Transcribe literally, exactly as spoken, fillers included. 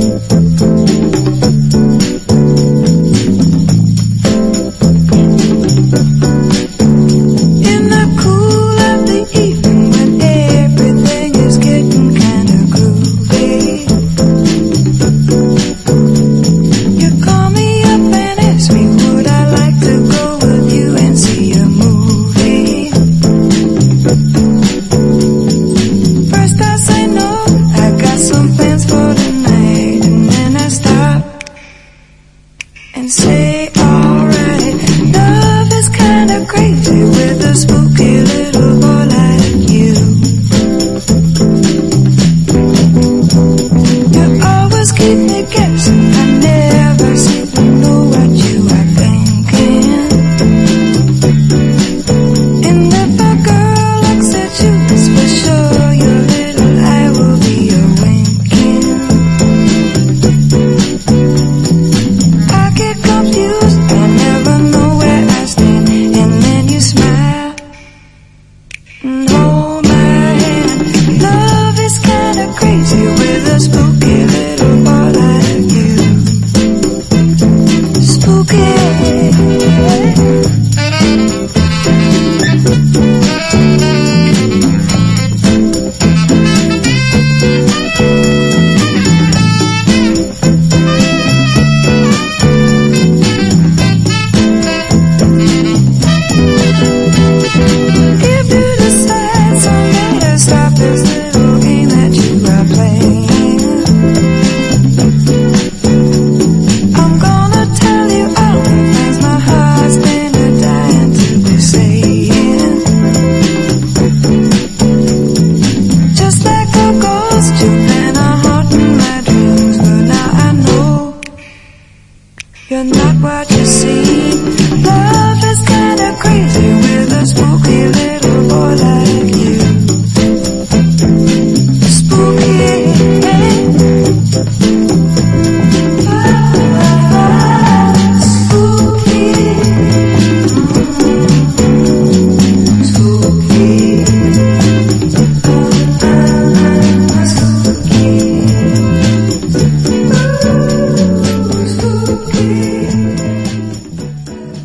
And say alright. Love is kinda crazy with a spooky little boy like you. You always keep me guessing, I never seem to know what you are thinking. And if a girl looks at you, it's for sure your little eye will be a winking. I get confused, I never know where I stand, and then you smile and hold my hand. Love is kinda crazy with a spooky little boy like you. Spooky. You're not what